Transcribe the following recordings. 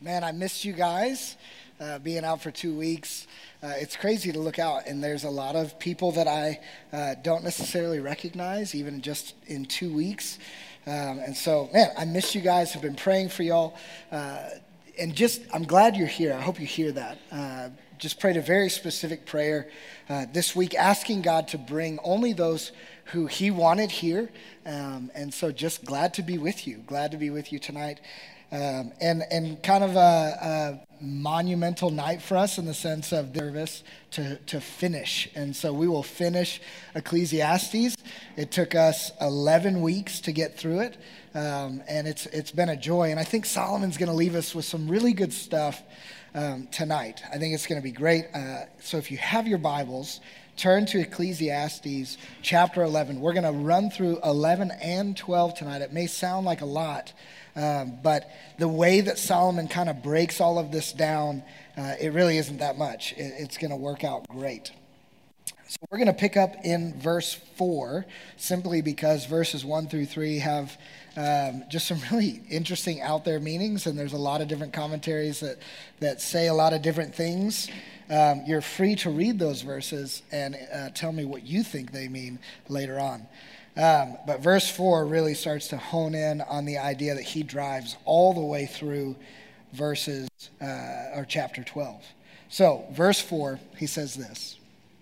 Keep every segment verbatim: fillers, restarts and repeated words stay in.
Man, I missed you guys uh, being out for two weeks. Uh, it's crazy to look out, and there's a lot of people that I uh, don't necessarily recognize, even just in two weeks. Um, and so, man, I missed you guys. I've been praying for y'all. Uh, and just, I'm glad you're here. I hope you hear that. Uh, just prayed a very specific prayer uh, this week, asking God to bring only those who he wanted here. Um, and so just glad to be with you. Glad to be with you tonight. Um, and, and kind of a, a monumental night for us in the sense of the service to, to finish. And so we will finish Ecclesiastes. It took us eleven weeks to get through it. Um, and it's it's been a joy. And I think Solomon's going to leave us with some really good stuff um, tonight. I think it's going to be great. Uh, so if you have your Bibles, turn to Ecclesiastes chapter eleven. We're going to run through eleven and twelve tonight. It may sound like a lot, um, but the way that Solomon kind of breaks all of this down, uh, it really isn't that much. It, it's going to work out great. So we're going to pick up in verse four, simply because verses one through three have um, just some really interesting out there meanings, and there's a lot of different commentaries that, that say a lot of different things. Um, you're free to read those verses and uh, tell me what you think they mean later on. Um, but verse four really starts to hone in on the idea that he drives all the way through verses uh, or chapter twelve. So verse four, he says this: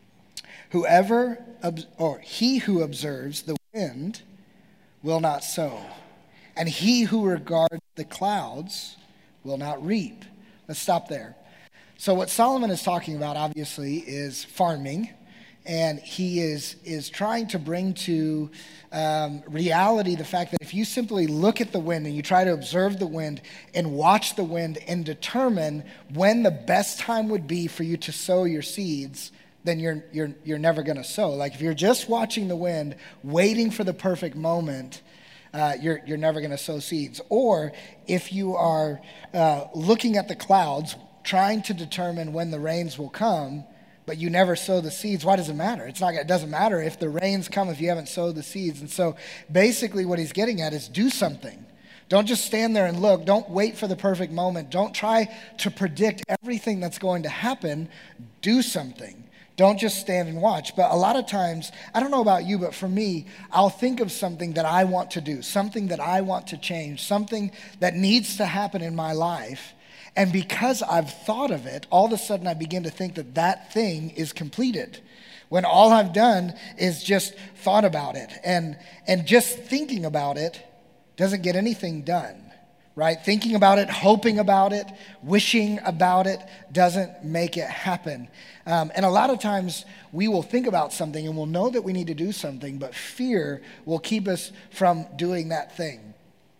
Whoever, or he who observes the wind will not sow, and he who regards the clouds will not reap. Let's stop there. So what Solomon is talking about, obviously, is farming, and he is is trying to bring to um, reality the fact that if you simply look at the wind and you try to observe the wind and watch the wind and determine when the best time would be for you to sow your seeds, then you're you're you're never going to sow. Like if you're just watching the wind, waiting for the perfect moment, uh, you're you're never going to sow seeds. Or if you are uh, looking at the clouds, trying to determine when the rains will come, but you never sow the seeds, why does it matter? It's not. It doesn't matter if the rains come if you haven't sowed the seeds. And so basically what he's getting at is do something. Don't just stand there and look. Don't wait for the perfect moment. Don't try to predict everything that's going to happen. Do something. Don't just stand and watch. But a lot of times, I don't know about you, but for me, I'll think of something that I want to do, something that I want to change, something that needs to happen in my life. And because I've thought of it, all of a sudden I begin to think that that thing is completed, when all I've done is just thought about it. And, and just thinking about it doesn't get anything done, right? Thinking about it, hoping about it, wishing about it doesn't make it happen. Um, and a lot of times we will think about something and we'll know that we need to do something, but fear will keep us from doing that thing.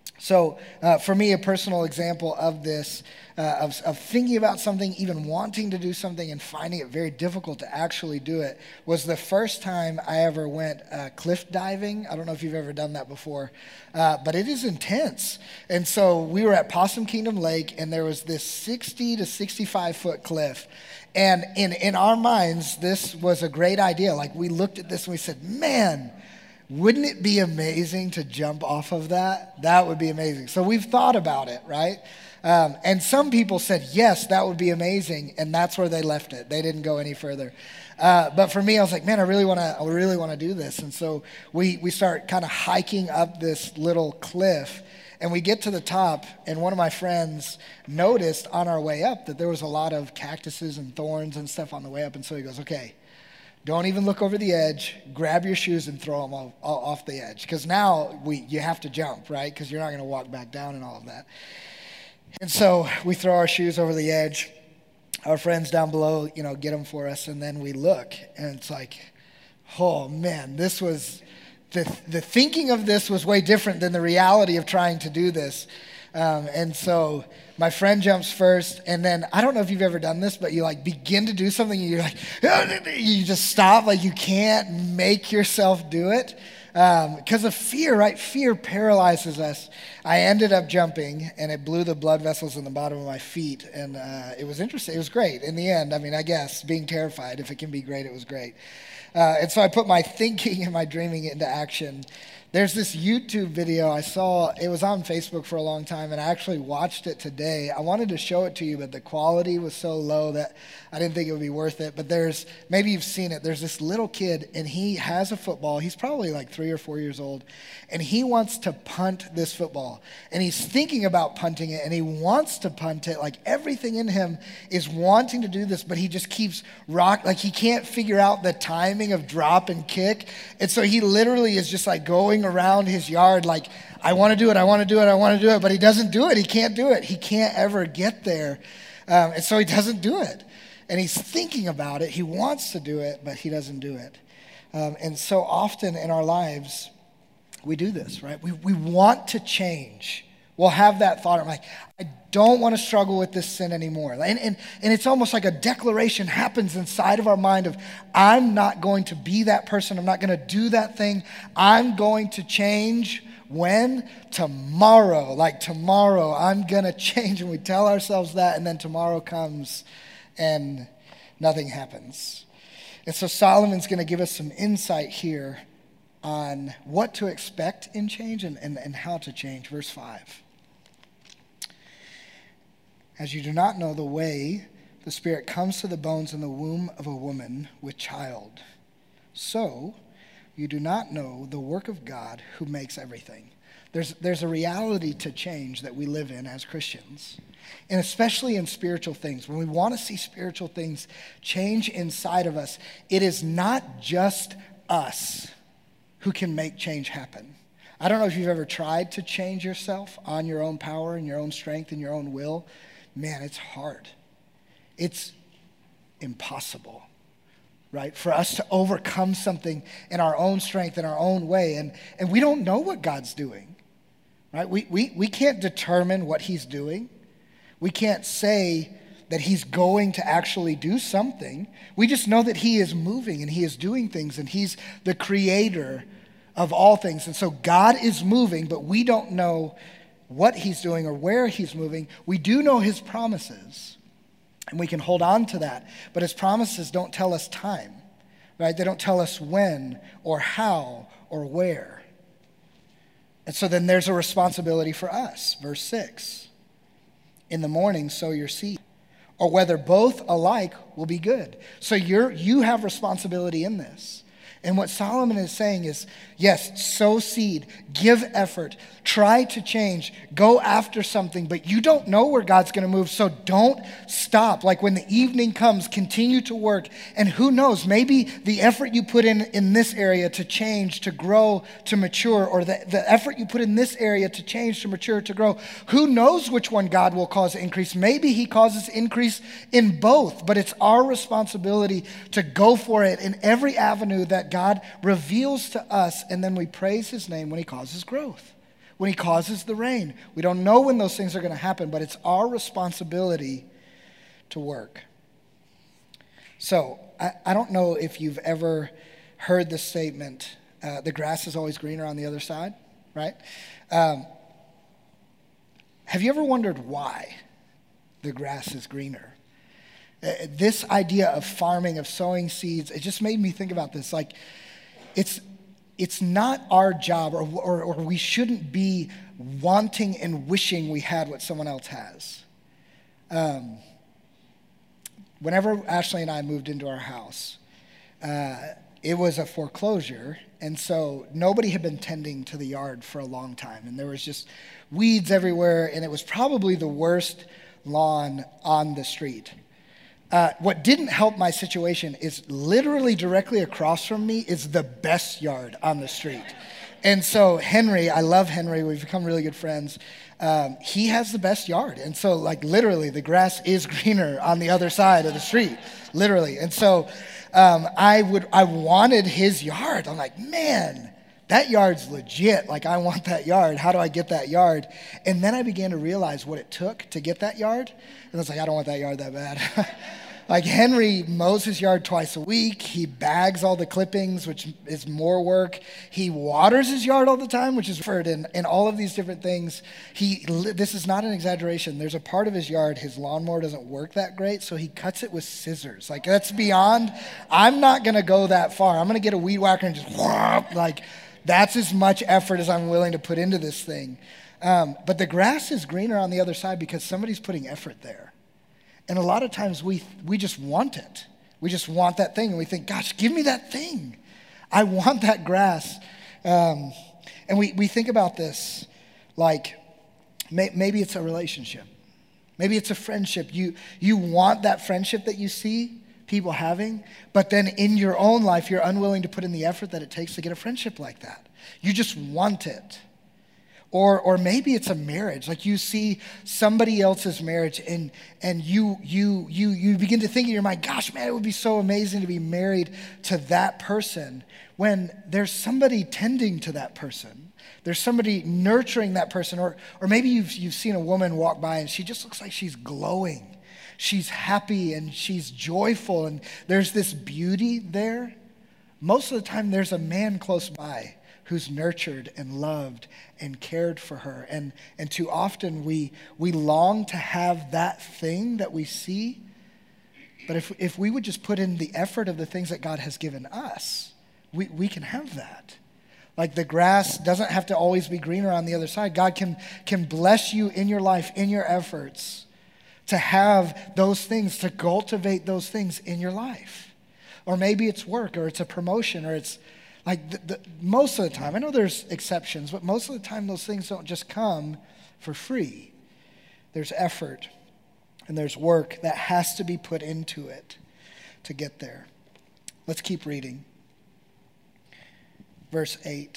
So uh, for me, a personal example of this, uh, of, of thinking about something, even wanting to do something and finding it very difficult to actually do it, was the first time I ever went uh, cliff diving. I don't know if you've ever done that before, uh, but it is intense. And so we were at Possum Kingdom Lake, and there was this sixty to sixty-five foot cliff. And in, in our minds, this was a great idea. Like we looked at this and we said, man, wouldn't it be amazing to jump off of that? That would be amazing. So we've thought about it, right? Um, and some people said, yes, that would be amazing. And that's where they left it. They didn't go any further. Uh, but for me, I was like, man, I really want to, I really want to do this. And so we, we start kind of hiking up this little cliff, and we get to the top, and one of my friends noticed on our way up that there was a lot of cactuses and thorns and stuff on the way up. And so he goes, okay, don't even look over the edge. Grab your shoes and throw them off, off the edge. Because now we you have to jump, right? Because you're not going to walk back down and all of that. And so we throw our shoes over the edge. Our friends down below, you know, get them for us. And then we look, and it's like, oh, man, this was, the, the thinking of this was way different than the reality of trying to do this. Um, and so my friend jumps first, and then I don't know if you've ever done this, but you like begin to do something and you're like, you just stop, like you can't make yourself do it because um, of fear, right? Fear paralyzes us. I ended up jumping, and it blew the blood vessels in the bottom of my feet, and uh, it was interesting. It was great in the end. I mean, I guess being terrified, if it can be great, it was great. Uh, and so I put my thinking and my dreaming into action There's this YouTube video I saw. It was on Facebook for a long time, and I actually watched it today. I wanted to show it to you, but the quality was so low that I didn't think it would be worth it. But there's, maybe you've seen it. There's this little kid, and he has a football. He's probably like three or four years old, and he wants to punt this football. And he's thinking about punting it, and he wants to punt it. Like everything in him is wanting to do this, but he just keeps rock. Like he can't figure out the timing of drop and kick. And so he literally is just like going around his yard like, I want to do it, I want to do it, I want to do it, but he doesn't do it. He can't do it. He can't ever get there. Um, and so he doesn't do it. And he's thinking about it. He wants to do it, but he doesn't do it. Um, and so often in our lives, we do this, right? We, we want to change. We'll have that thought. I'm like, I don't want to struggle with this sin anymore. And, and, and it's almost like a declaration happens inside of our mind of, I'm not going to be that person. I'm not going to do that thing. I'm going to change when? Tomorrow. Like tomorrow, I'm going to change. And we tell ourselves that, and then tomorrow comes and nothing happens. And so Solomon's going to give us some insight here on what to expect in change and, and, and how to change. Verse five. As you do not know the way the Spirit comes to the bones in the womb of a woman with child, so you do not know the work of God who makes everything. There's, there's a reality to change that we live in as Christians, and especially in spiritual things. When we want to see spiritual things change inside of us, it is not just us who can make change happen. I don't know if you've ever tried to change yourself on your own power and your own strength and your own will. Man, it's hard. It's impossible, right? For us to overcome something in our own strength, in our own way. And, and we don't know what God's doing, right? We, we, we can't determine what he's doing. We can't say that he's going to actually do something. We just know that he is moving and he is doing things, and he's the creator of all things. And so God is moving, but we don't know what he's doing or where he's moving. We do know his promises, and we can hold on to that. But his promises don't tell us time, right? They don't tell us when or how or where. And so then there's a responsibility for us. Verse six, in the morning sow your seed, or whether both alike will be good. So you're, you have responsibility in this. And what Solomon is saying is, yes, sow seed, give effort, try to change, go after something, but you don't know where God's going to move, so don't stop. Like when the evening comes, continue to work, and who knows, maybe the effort you put in in this area to change, to grow, to mature, or the, the effort you put in this area to change, to mature, to grow, who knows which one God will cause increase. Maybe he causes increase in both, but it's our responsibility to go for it in every avenue that God reveals to us, and then we praise his name when he causes growth, when he causes the rain. We don't know when those things are going to happen, but it's our responsibility to work. So I, I don't know if you've ever heard the statement, uh, the grass is always greener on the other side, right? Um, have you ever wondered why the grass is greener? Uh, this idea of farming, of sowing seeds, it just made me think about this. Like, it's it's not our job, or, or, or we shouldn't be wanting and wishing we had what someone else has. Um, whenever Ashley and I moved into our house, uh, it was a foreclosure, and so nobody had been tending to the yard for a long time, and there was just weeds everywhere, and it was probably the worst lawn on the street. Uh, what didn't help my situation is literally directly across from me is the best yard on the street. And so Henry, I love Henry, we've become really good friends. Um, he has the best yard. And so like literally the grass is greener on the other side of the street, literally. And so um, I would, I wanted his yard. I'm like, man, that yard's legit. Like I want that yard. How do I get that yard? And then I began to realize what it took to get that yard. And I was like, I don't want that yard that bad. Like Henry mows his yard twice a week. He bags all the clippings, which is more work. He waters his yard all the time, which is effort, and, and all of these different things. He, this is not an exaggeration. There's a part of his yard, his lawnmower doesn't work that great, so he cuts it with scissors. Like that's beyond, I'm not going to go that far. I'm going to get a weed whacker and just whop, like That's as much effort as I'm willing to put into this thing. Um, but the grass is greener on the other side because somebody's putting effort there. And a lot of times we we just want it. We just want that thing, and we think, gosh, give me that thing. I want that grass. Um, and we, we think about this like may, maybe it's a relationship. Maybe it's a friendship. You, you want that friendship that you see people having, but then in your own life, you're unwilling to put in the effort that it takes to get a friendship like that. You just want it. Or, or maybe it's a marriage. Like you see somebody else's marriage and, and you, you, you, you begin to think in your mind, gosh, man, it would be so amazing to be married to that person, when there's somebody tending to that person. There's somebody nurturing that person. Or, or maybe you've, you've seen a woman walk by and she just looks like she's glowing. She's happy and she's joyful and there's this beauty there. Most of the time there's a man close by who's nurtured and loved and cared for her. And, and too often we, we long to have that thing that we see. But if, if we would just put in the effort of the things that God has given us, we, we can have that. Like the grass doesn't have to always be greener on the other side. God can, can bless you in your life, in your efforts, to have those things, to cultivate those things in your life. Or maybe it's work, or it's a promotion, or it's like the, the, most of the time, I know there's exceptions, but most of the time those things don't just come for free. There's effort and there's work that has to be put into it to get there. Let's keep reading. Verse eight.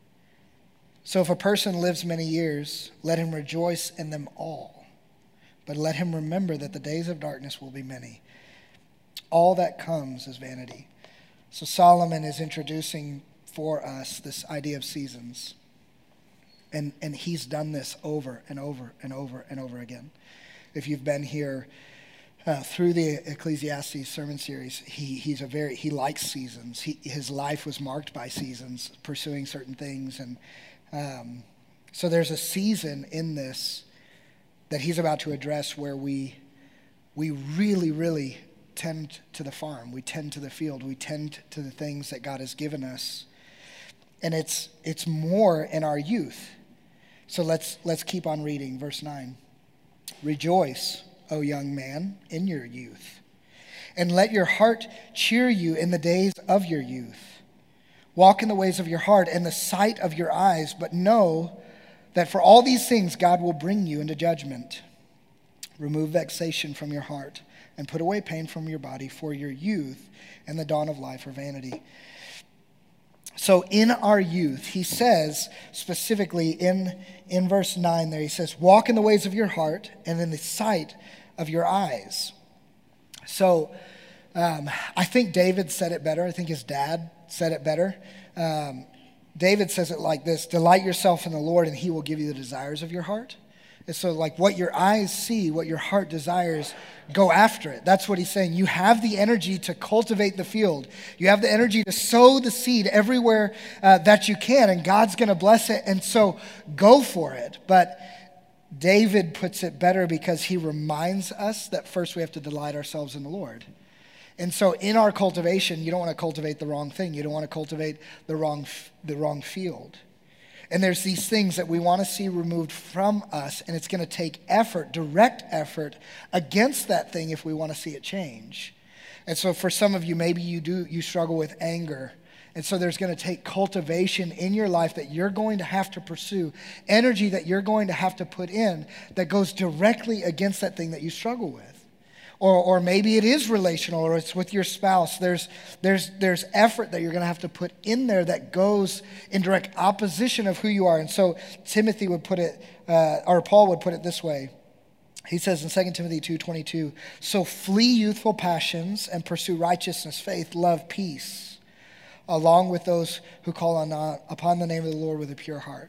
So if a person lives many years, let him rejoice in them all. But let him remember that the days of darkness will be many. All that comes is vanity. So Solomon is introducing for us this idea of seasons. And, and he's done this over and over and over and over again. If you've been here uh, through the Ecclesiastes sermon series, he, he's a very, he likes seasons. He, his life was marked by seasons, pursuing certain things. And um, so there's a season in this that he's about to address where we, we really, really tend to the farm. We tend to the field. We tend to the things that God has given us. And it's it's more in our youth. So let's let's keep on reading. Verse nine. Rejoice, O young man, in your youth, and let your heart cheer you in the days of your youth. Walk in the ways of your heart and the sight of your eyes, but know that for all these things God will bring you into judgment. Remove vexation from your heart and put away pain from your body, for your youth and the dawn of life are vanity. So in our youth, he says specifically in, in verse nine there, he says, walk in the ways of your heart and in the sight of your eyes. So um, I think David said it better. I think his dad said it better. Um, David says it like this: delight yourself in the Lord and he will give you the desires of your heart. And so like what your eyes see, what your heart desires, go after it. That's what he's saying. You have the energy to cultivate the field. You have the energy to sow the seed everywhere uh, that you can, and God's going to bless it. And so go for it. But David puts it better because he reminds us that first we have to delight ourselves in the Lord. And so in our cultivation, you don't want to cultivate the wrong thing. You don't want to cultivate the wrong, the wrong field. And there's these things that we want to see removed from us, and it's going to take effort, direct effort against that thing if we want to see it change. And so for some of you, maybe you do, you struggle with anger. And so there's going to take cultivation in your life that you're going to have to pursue, energy that you're going to have to put in that goes directly against that thing that you struggle with. Or, or maybe it is relational, or it's with your spouse. There's, there's, there's effort that you're going to have to put in there that goes in direct opposition of who you are. And so Timothy would put it, uh, or Paul would put it this way. He says in Second Timothy two twenty-two, so flee youthful passions and pursue righteousness, faith, love, peace, along with those who call on, uh, upon the name of the Lord with a pure heart.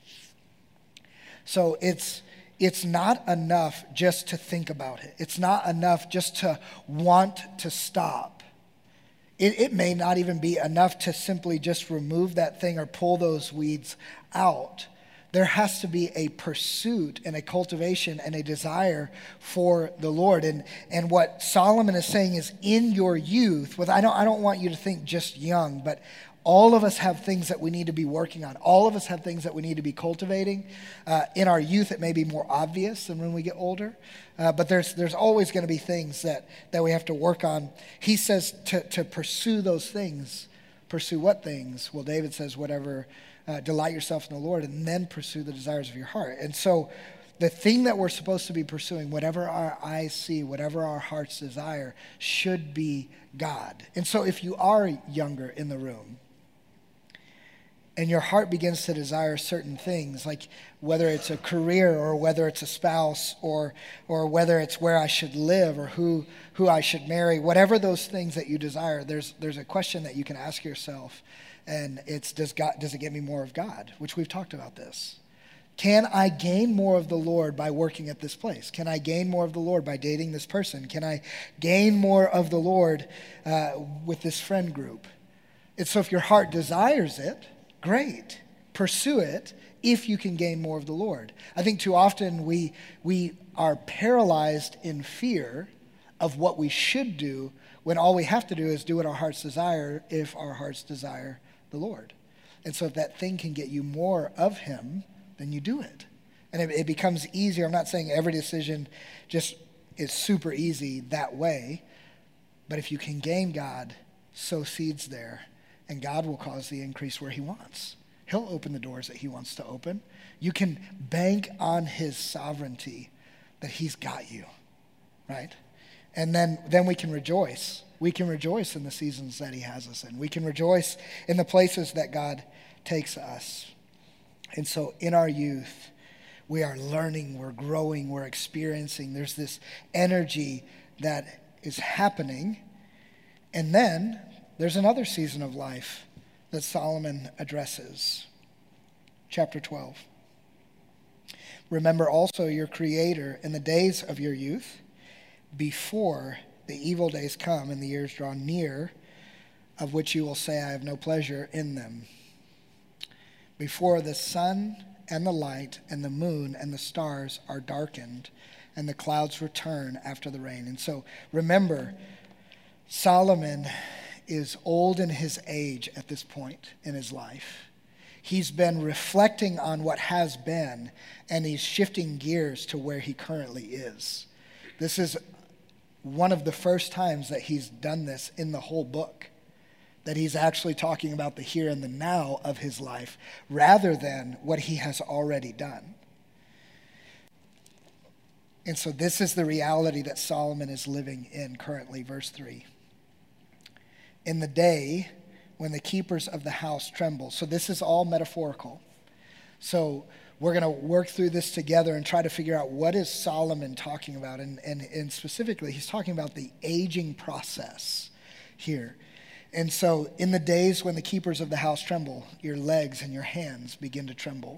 So it's... It's not enough just to think about it. It's not enough just to want to stop. It, it may not even be enough to simply just remove that thing or pull those weeds out. There has to be a pursuit and a cultivation and a desire for the Lord. And, and what Solomon is saying is in your youth, with I don't, I don't want you to think just young, but All of us have things that we need to be working on. All of us have things that we need to be cultivating. Uh, in our youth, it may be more obvious than when we get older. Uh, but there's there's always going to be things that, that we have to work on. He says to, to pursue those things. Pursue what things? Well, David says, whatever, uh, delight yourself in the Lord, and then pursue the desires of your heart. And so the thing that we're supposed to be pursuing, whatever our eyes see, whatever our hearts desire, should be God. And so if you are younger in the room, and your heart begins to desire certain things, like whether it's a career or whether it's a spouse or or whether it's where I should live or who who I should marry, whatever those things that you desire, there's there's a question that you can ask yourself, and it's does God does it get me more of God? Which we've talked about this. Can I gain more of the Lord by working at this place? Can I gain more of the Lord by dating this person? Can I gain more of the Lord uh, with this friend group? And so if your heart desires it, great. Pursue it if you can gain more of the Lord. I think too often we we are paralyzed in fear of what we should do when all we have to do is do what our hearts desire if our hearts desire the Lord. And so if that thing can get you more of him, then you do it. And it, it becomes easier. I'm not saying every decision just is super easy that way, but if you can gain God, sow seeds there. And God will cause the increase where he wants. He'll open the doors that he wants to open. You can bank on his sovereignty that he's got you, right? And then, then we can rejoice. We can rejoice in the seasons that he has us in. We can rejoice in the places that God takes us. And so in our youth, we are learning, we're growing, we're experiencing. There's this energy that is happening. And then there's another season of life that Solomon addresses. Chapter twelve. Remember also your Creator in the days of your youth, before the evil days come and the years draw near, of which you will say, I have no pleasure in them. Before the sun and the light and the moon and the stars are darkened and the clouds return after the rain. And so remember, Solomon is old in his age at this point in his life. He's been reflecting on what has been, and he's shifting gears to where he currently is. This is one of the first times that he's done this in the whole book, that he's actually talking about the here and the now of his life rather than what he has already done. And so this is the reality that Solomon is living in currently, verse three. In the day when the keepers of the house tremble. So this is all metaphorical. So we're going to work through this together and try to figure out what is Solomon talking about. And, and, and specifically, he's talking about the aging process here. And so in the days when the keepers of the house tremble, your legs and your hands begin to tremble.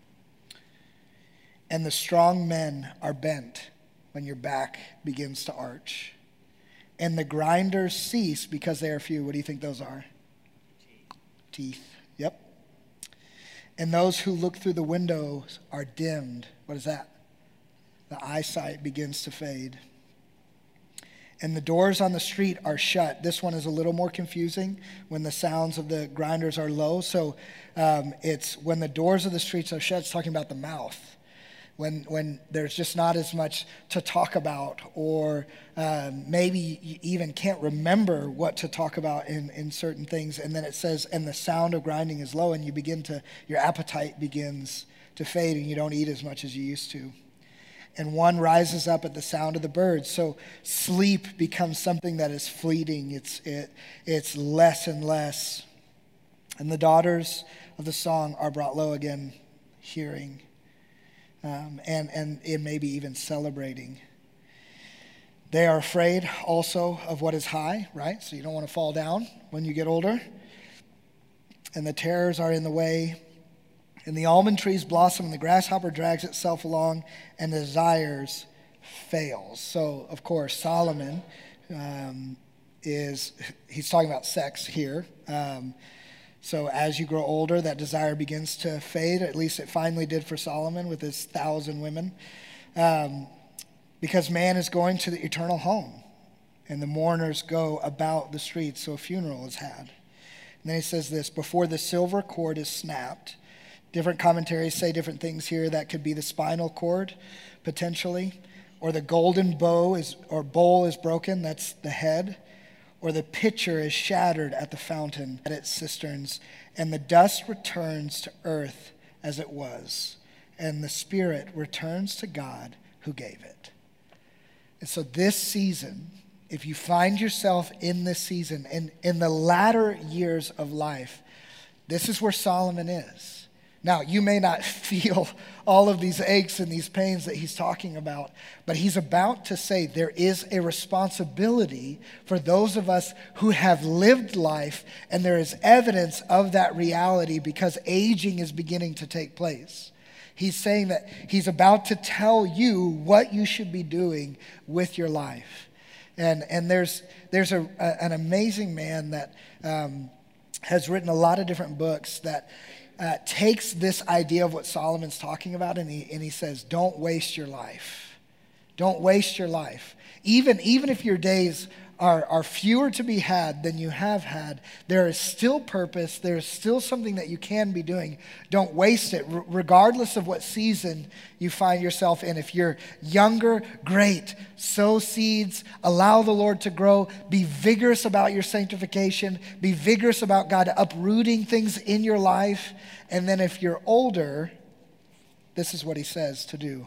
And the strong men are bent when your back begins to arch. And the grinders cease because they are few. What do you think those are? Teeth. Teeth. Yep. And those who look through the windows are dimmed. What is that? The eyesight begins to fade. And the doors on the street are shut. This one is a little more confusing when the sounds of the grinders are low. So um, it's when the doors of the streets are shut, it's talking about the mouth. When when there's just not as much to talk about, or um, maybe you even can't remember what to talk about in, in certain things. And then it says, and the sound of grinding is low, and you begin to, your appetite begins to fade, and you don't eat as much as you used to. And one rises up at the sound of the birds. So sleep becomes something that is fleeting. It's it it's less and less. And the daughters of the song are brought low again, hearing. Um, and, and it may be even celebrating. They are afraid also of what is high, right? So you don't want to fall down when you get older. And the terrors are in the way. And the almond trees blossom, and the grasshopper drags itself along, and the desires fails. So, of course, Solomon um, is, he's talking about sex here. Um So as you grow older, that desire begins to fade. At least it finally did for Solomon with his thousand women. Um, because man is going to the eternal home, and the mourners go about the streets, so a funeral is had. And then he says this, before the silver cord is snapped. Different commentaries say different things here. That could be the spinal cord, potentially. Or the golden bow is, or bowl is broken. That's the head. Or the pitcher is shattered at the fountain, at its cisterns. And the dust returns to earth as it was. And the spirit returns to God who gave it. And so this season, if you find yourself in this season, in, in the latter years of life, this is where Solomon is. Now, you may not feel all of these aches and these pains that he's talking about, but he's about to say there is a responsibility for those of us who have lived life, and there is evidence of that reality because aging is beginning to take place. He's saying that he's about to tell you what you should be doing with your life. And and there's there's a, a an amazing man that um, has written a lot of different books that uh, takes this idea of what Solomon's talking about, and he and he says, don't waste your life. Don't waste your life. Even even if your days are are fewer to be had than you have had, there is still purpose. There is still something that you can be doing. Don't waste it, r- regardless of what season you find yourself in. If you're younger, great. Sow seeds. Allow the Lord to grow. Be vigorous about your sanctification. Be vigorous about God uprooting things in your life. And then if you're older, this is what he says to do.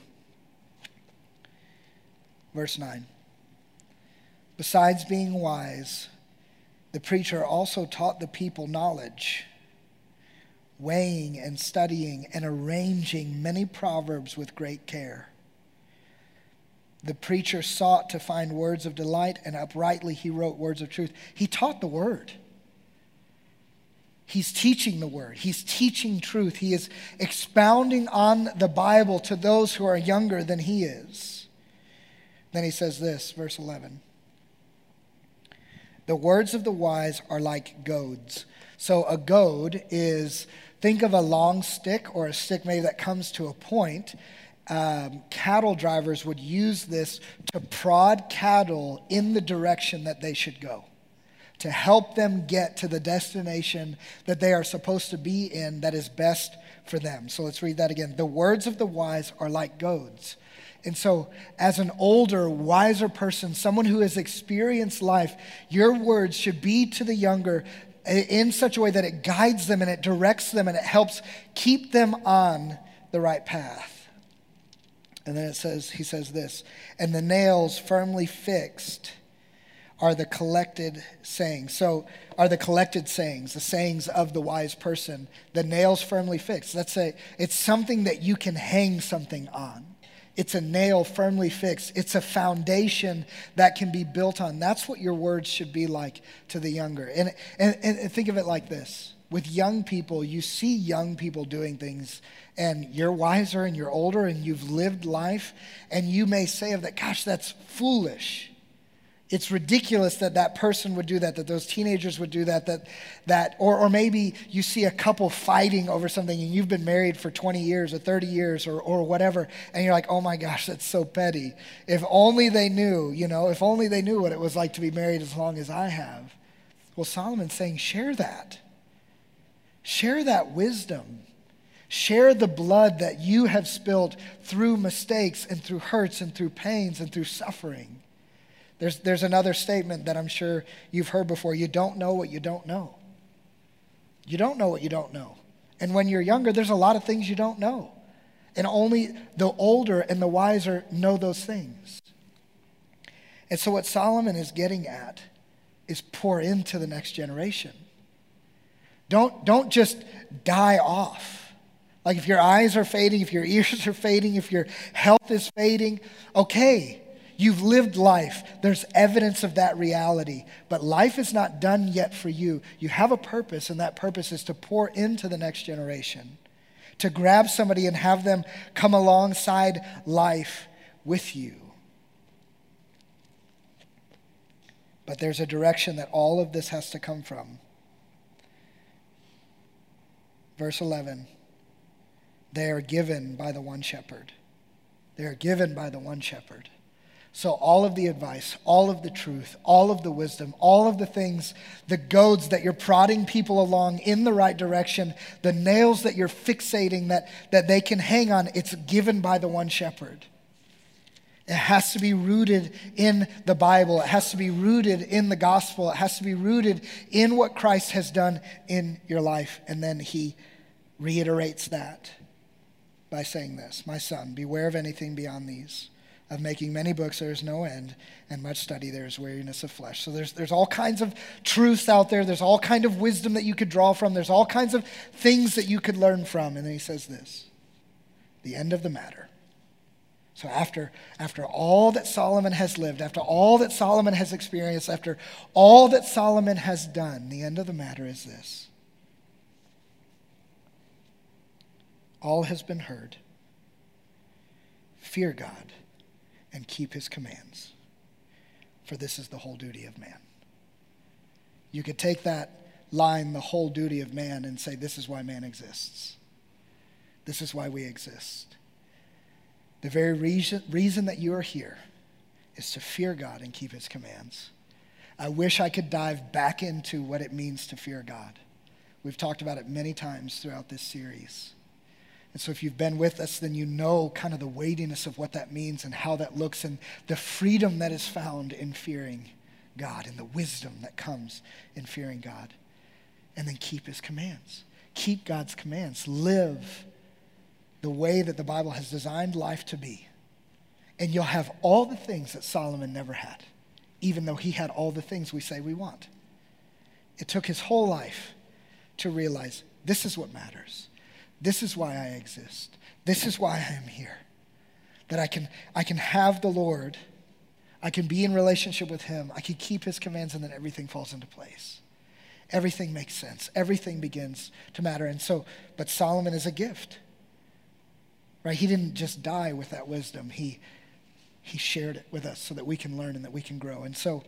Verse nine. Besides being wise, the preacher also taught the people knowledge, weighing and studying and arranging many proverbs with great care. The preacher sought to find words of delight, and uprightly he wrote words of truth. He taught the word. He's teaching the word. He's teaching truth. He is expounding on the Bible to those who are younger than he is. Then he says this, verse eleven. The words of the wise are like goads. So a goad is, think of a long stick or a stick maybe that comes to a point. Um, cattle drivers would use this to prod cattle in the direction that they should go, to help them get to the destination that they are supposed to be in that is best for them. So let's read that again. The words of the wise are like goads. And so as an older, wiser person, someone who has experienced life, your words should be to the younger in such a way that it guides them and it directs them and it helps keep them on the right path. And then it says, he says this, and the nails firmly fixed are the collected sayings. So are the collected sayings, the sayings of the wise person, the nails firmly fixed. Let's say it's something that you can hang something on. It's a nail firmly fixed. It's a foundation that can be built on. That's what your words should be like to the younger. And, and, and think of it like this. With young people, you see young people doing things, and you're wiser and you're older and you've lived life, and you may say of that, gosh, that's foolish. It's ridiculous that that person would do that, that those teenagers would do that, that, that, or, or maybe you see a couple fighting over something and you've been married for twenty years or thirty years or, or whatever, and you're like, oh my gosh, that's so petty. If only they knew, you know, if only they knew what it was like to be married as long as I have. Well, Solomon's saying, share that. Share that wisdom. Share the blood that you have spilled through mistakes and through hurts and through pains and through suffering. There's, there's another statement that I'm sure you've heard before. You don't know what you don't know. You don't know what you don't know. And when you're younger, there's a lot of things you don't know. And only the older and the wiser know those things. And so what Solomon is getting at is pour into the next generation. Don't, don't just die off. Like if your eyes are fading, if your ears are fading, if your health is fading, okay. You've lived life. There's evidence of that reality. But life is not done yet for you. You have a purpose, and that purpose is to pour into the next generation, to grab somebody and have them come alongside life with you. But there's a direction that all of this has to come from. Verse eleven, they are given by the one shepherd. They are given by the one shepherd. So all of the advice, all of the truth, all of the wisdom, all of the things, the goads that you're prodding people along in the right direction, the nails that you're fixating that, that they can hang on, it's given by the one shepherd. It has to be rooted in the Bible. It has to be rooted in the gospel. It has to be rooted in what Christ has done in your life. And then he reiterates that by saying this, "My son, beware of anything beyond these. Of making many books there is no end, and much study there is weariness of flesh." So there's there's all kinds of truths out there. There's all kind of wisdom that you could draw from. There's all kinds of things that you could learn from. And then he says this, the end of the matter. So after, after all that Solomon has lived, after all that Solomon has experienced, after all that Solomon has done, the end of the matter is this. All has been heard. Fear God and keep his commands, for this is the whole duty of man. You could take that line, the whole duty of man, and say this is why man exists. This is why we exist. The very reason, reason that you are here is to fear God and keep his commands. I wish I could dive back into what it means to fear God. We've talked about it many times throughout this series. And so if you've been with us, then you know kind of the weightiness of what that means and how that looks and the freedom that is found in fearing God and the wisdom that comes in fearing God. And then keep his commands. Keep God's commands. Live the way that the Bible has designed life to be. And you'll have all the things that Solomon never had, even though he had all the things we say we want. It took his whole life to realize this is what matters. This is why I exist. This is why I am here. That I can, I can have the Lord. I can be in relationship with him. I can keep his commands, and then everything falls into place. Everything makes sense. Everything begins to matter. And so, but Solomon is a gift. Right? He didn't just die with that wisdom. He, he shared it with us so that we can learn and that we can grow. And so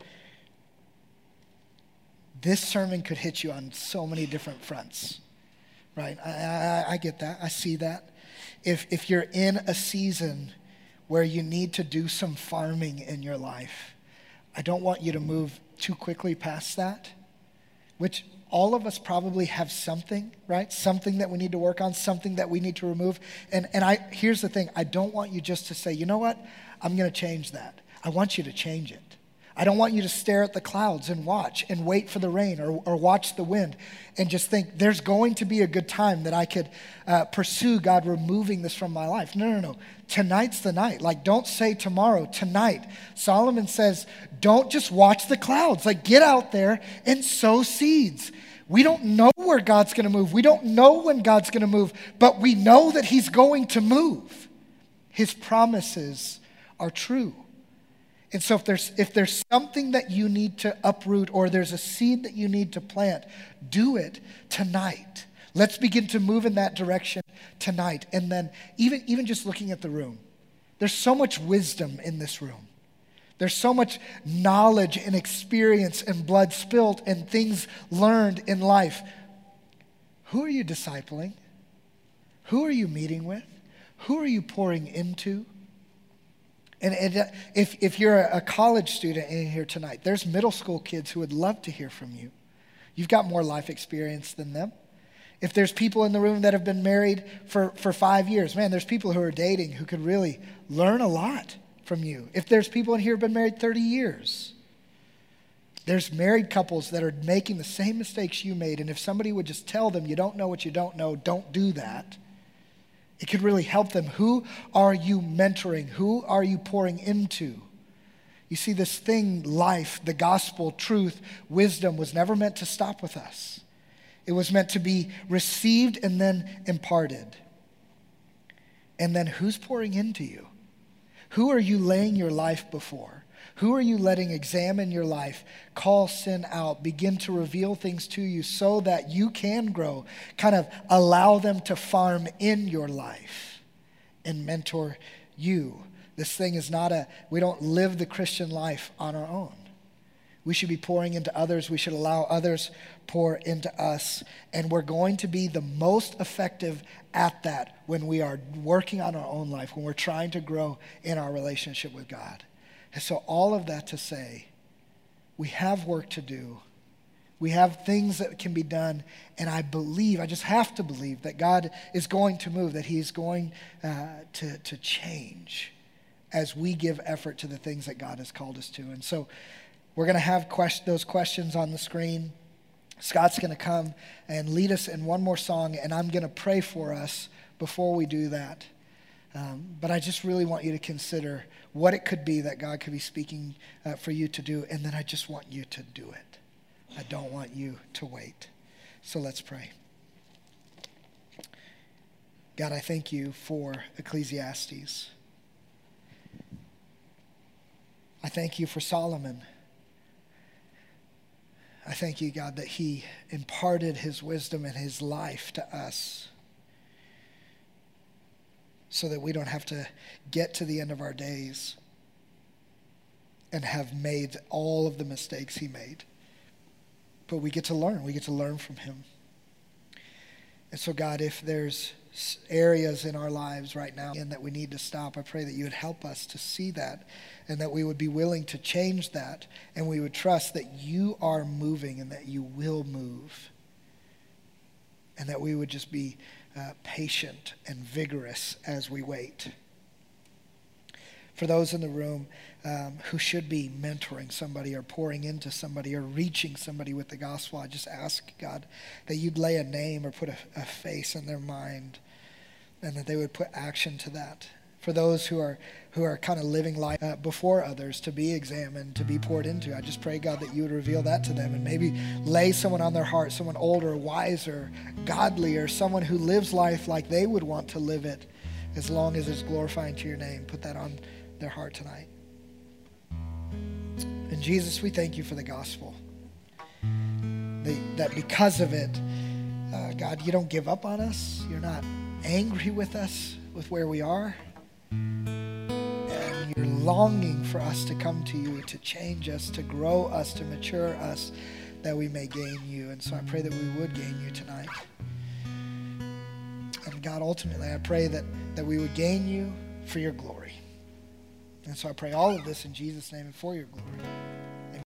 this sermon could hit you on so many different fronts. Right, I, I, I get that. I see that. If if you're in a season where you need to do some farming in your life, I don't want you to move too quickly past that, which all of us probably have something, right? Something that we need to work on, something that we need to remove. And, and I here's the thing. I don't want you just to say, you know what? I'm going to change that. I want you to change it. I don't want you to stare at the clouds and watch and wait for the rain or, or watch the wind and just think there's going to be a good time that I could uh, pursue God removing this from my life. No, no, no. Tonight's the night. Like, don't say tomorrow, tonight. Solomon says, don't just watch the clouds. Like, get out there and sow seeds. We don't know where God's going to move. We don't know when God's going to move, but we know that he's going to move. His promises are true. And so if there's if there's something that you need to uproot or there's a seed that you need to plant, do it tonight. Let's begin to move in that direction tonight. And then even, even just looking at the room, there's so much wisdom in this room. There's so much knowledge and experience and blood spilled and things learned in life. Who are you discipling? Who are you meeting with? Who are you pouring into? And, and if, if you're a college student in here tonight, there's middle school kids who would love to hear from you. You've got more life experience than them. If there's people in the room that have been married for, for five years, man, there's people who are dating who could really learn a lot from you. If there's people in here who have been married thirty years, there's married couples that are making the same mistakes you made. And if somebody would just tell them, you don't know what you don't know, don't do that, it could really help them. Who are you mentoring? Who are you pouring into? You see, this thing, life, the gospel, truth, wisdom was never meant to stop with us. It was meant to be received and then imparted. And then who's pouring into you? Who are you laying your life before? Who are you letting examine your life, call sin out, begin to reveal things to you so that you can grow, kind of allow them to farm in your life and mentor you? This thing is not a, we don't live the Christian life on our own. We should be pouring into others. We should allow others pour into us. And we're going to be the most effective at that when we are working on our own life, when we're trying to grow in our relationship with God. And so all of that to say, we have work to do. We have things that can be done, and I believe, I just have to believe that God is going to move, that he's going uh, to, to change as we give effort to the things that God has called us to. And so we're going to have quest- those questions on the screen. Scott's going to come and lead us in one more song, and I'm going to pray for us before we do that. Um, but I just really want you to consider what it could be that God could be speaking uh, for you to do, and then I just want you to do it. I don't want you to wait. So let's pray. God, I thank you for Ecclesiastes. I thank you for Solomon. I thank you, God, that he imparted his wisdom and his life to us so that we don't have to get to the end of our days and have made all of the mistakes he made. But we get to learn. We get to learn from him. And so, God, if there's areas in our lives right now and that we need to stop, I pray that you would help us to see that and that we would be willing to change that, and we would trust that you are moving and that you will move, and that we would just be uh, patient and vigorous as we wait. For those in the room um, who should be mentoring somebody or pouring into somebody or reaching somebody with the gospel, I just ask, God, that you'd lay a name or put a, a face in their mind, and that they would put action to that. For those who are who are kind of living life uh, before others, to be examined, to be poured into, I just pray, God, that you would reveal that to them and maybe lay someone on their heart, someone older, wiser, godlier, someone who lives life like they would want to live it as long as it's glorifying to your name. Put that on their heart tonight. And Jesus, we thank you for the gospel. The, that because of it, uh, God, you don't give up on us. You're not angry with us, with where we are. And you're longing for us to come to you, to change us, to grow us, to mature us, that we may gain you. And so I pray that we would gain you tonight. And God, ultimately, I pray that, that we would gain you for your glory. And so I pray all of this in Jesus' name and for your glory.